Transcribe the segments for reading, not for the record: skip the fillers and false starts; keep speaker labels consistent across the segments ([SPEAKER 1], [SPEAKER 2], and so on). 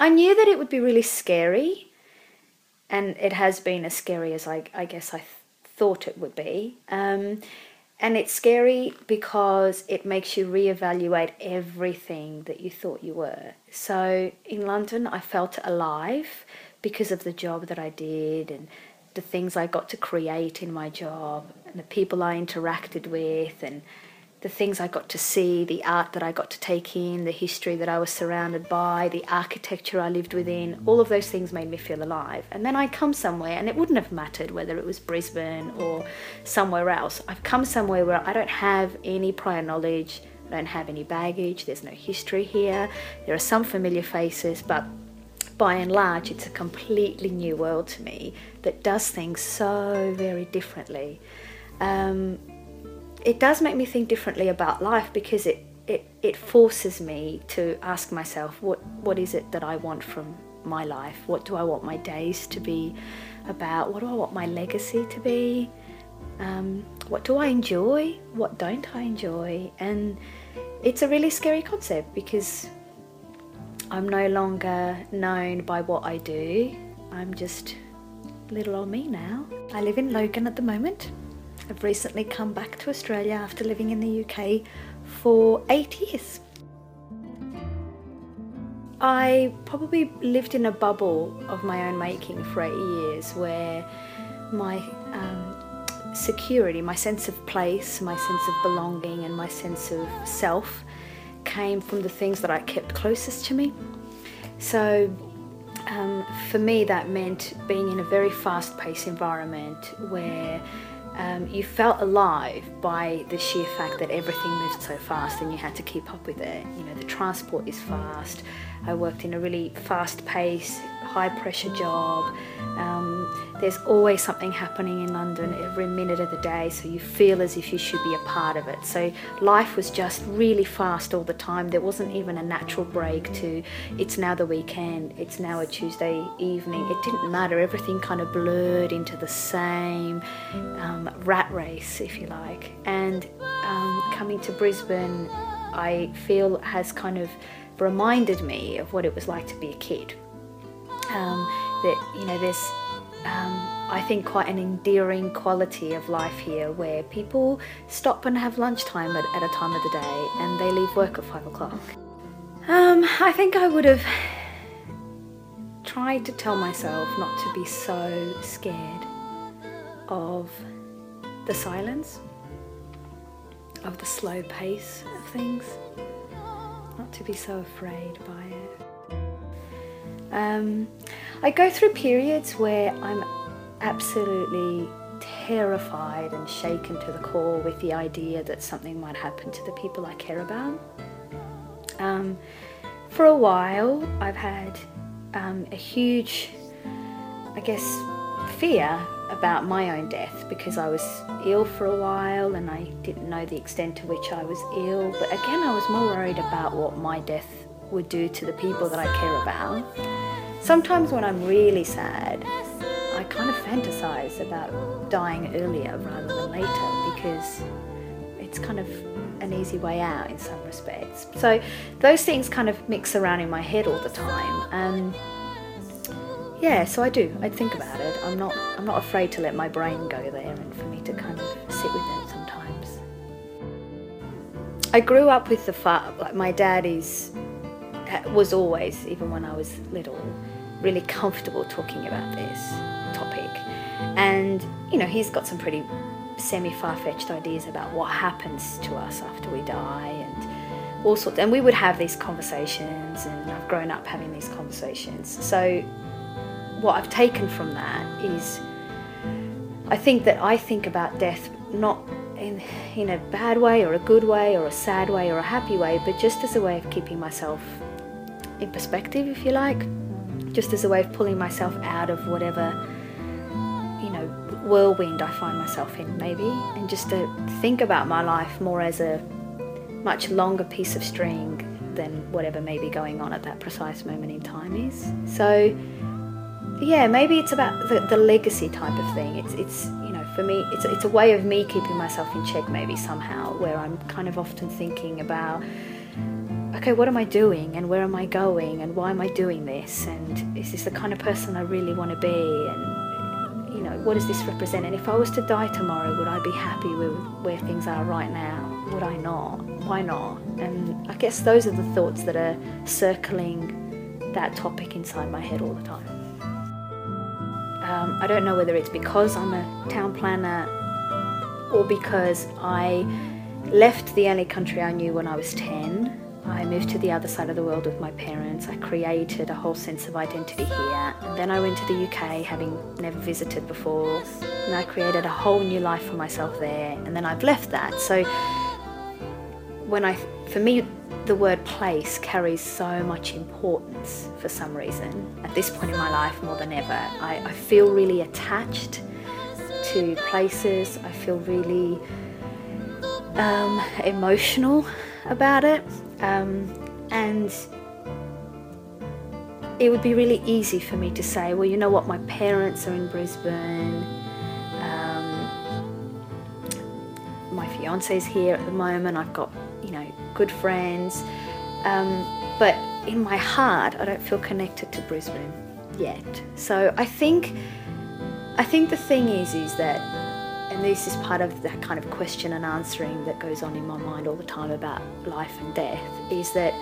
[SPEAKER 1] I knew that it would be really scary, and it has been as scary as I guess I thought it would be. And it's scary because it makes you reevaluate everything that you thought you were. So in London, I felt alive because of the job that I did and the things I got to create in my job and the people I interacted with and the things I got to see, the art that I got to take in, the history that I was surrounded by, the architecture I lived within. All of those things made me feel alive. And then I come somewhere, and it wouldn't have mattered whether it was Brisbane or somewhere else. I've come somewhere where I don't have any prior knowledge, I don't have any baggage, there's no history here. There are some familiar faces, but by and large, it's a completely new world to me that does things so very differently. It does make me think differently about life because it forces me to ask myself, what is it that I want from my life? What do I want my days to be about? What do I want my legacy to be? What do I enjoy? What don't I enjoy? And it's a really scary concept because I'm no longer known by what I do. I'm just little old me now. I live in Logan at the moment. I've recently come back to Australia after living in the UK for 8 years. I probably lived in a bubble of my own making for 8 years where my security, my sense of place, my sense of belonging and my sense of self came from the things that I kept closest to me. So for me that meant being in a very fast-paced environment where you felt alive by the sheer fact that everything moved so fast and you had to keep up with it. You know, the transport is fast. I worked in a really fast-paced, high-pressure job. There's always something happening in London every minute of the day, so you feel as if you should be a part of it. So life was just really fast all the time. There wasn't even a natural break to, it's now the weekend, it's now a Tuesday evening. It didn't matter. Everything kind of blurred into the same rat race, if you like. And coming to Brisbane, I feel has kind of reminded me of what it was like to be a kid. That, you know, there's I think quite an endearing quality of life here where people stop and have lunchtime at a time of the day and they leave work at 5 o'clock. I think I would have tried to tell myself not to be so scared of the silence, of the slow pace of things, not to be so afraid by it. I go through periods where I'm absolutely terrified and shaken to the core with the idea that something might happen to the people I care about. For a while, I've had a huge, I guess, fear about my own death because I was ill for a while and I didn't know the extent to which I was ill. But again, I was more worried about what my death would do to the people that I care about. Sometimes when I'm really sad, I kind of fantasize about dying earlier rather than later because it's kind of an easy way out in some respects. So those things kind of mix around in my head all the time. Yeah, so I think about it. I'm not afraid to let my brain go there and for me to kind of sit with it sometimes. I grew up with like my dad was always, even when I was little, really comfortable talking about this topic. And, you know, he's got some pretty semi-far-fetched ideas about what happens to us after we die and all sorts. And we would have these conversations, and I've grown up having these conversations. So what I've taken from that is I think about death not in a bad way or a good way or a sad way or a happy way, but just as a way of keeping myself in perspective, if you like, just as a way of pulling myself out of whatever, you know, whirlwind I find myself in maybe, and just to think about my life more as a much longer piece of string than whatever may be going on at that precise moment in time is. So yeah, maybe it's about the legacy type of thing. It's you know, for me, it's a way of me keeping myself in check maybe somehow, where I'm kind of often thinking about, okay, what am I doing and where am I going and why am I doing this, and is this the kind of person I really want to be, and you know, what does this represent, and if I was to die tomorrow, would I be happy with where things are right now? Would I not? Why not? And I guess those are the thoughts that are circling that topic inside my head all the time. I don't know whether it's because I'm a town planner or because I left the only country I knew when I was 10. I moved to the other side of the world with my parents. I created a whole sense of identity here. And then I went to the UK, having never visited before. And I created a whole new life for myself there. And then I've left that. So for me, the word place carries so much importance for some reason. At this point in my life, more than ever, I feel really attached to places. I feel really emotional about it, and it would be really easy for me to say, well, you know what, my parents are in Brisbane, my fiance's here at the moment, I've got, you know, good friends, but in my heart I don't feel connected to Brisbane yet. So I think the thing is that, and this is part of that kind of question and answering that goes on in my mind all the time about life and death, is that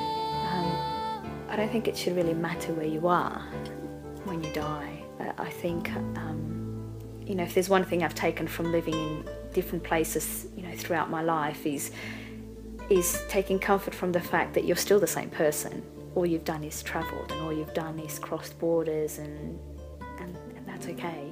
[SPEAKER 1] I don't think it should really matter where you are when you die. I think, you know, if there's one thing I've taken from living in different places, you know, throughout my life is taking comfort from the fact that you're still the same person. All you've done is travelled, and all you've done is crossed borders, and that's okay.